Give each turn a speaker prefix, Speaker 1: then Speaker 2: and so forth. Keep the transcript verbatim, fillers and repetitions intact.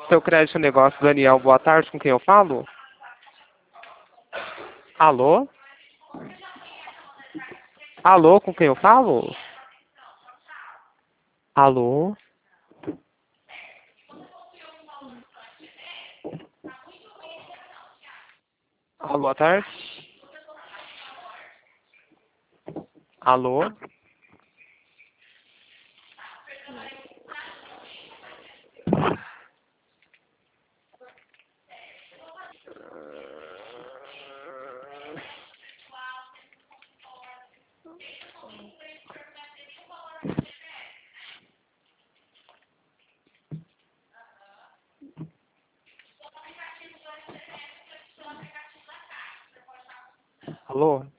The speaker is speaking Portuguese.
Speaker 1: Seu crédito negócio, Daniel, boa tarde, com quem eu falo? Alô? Alô, com quem eu falo? Alô? Alô, boa tarde? Alô? Alô?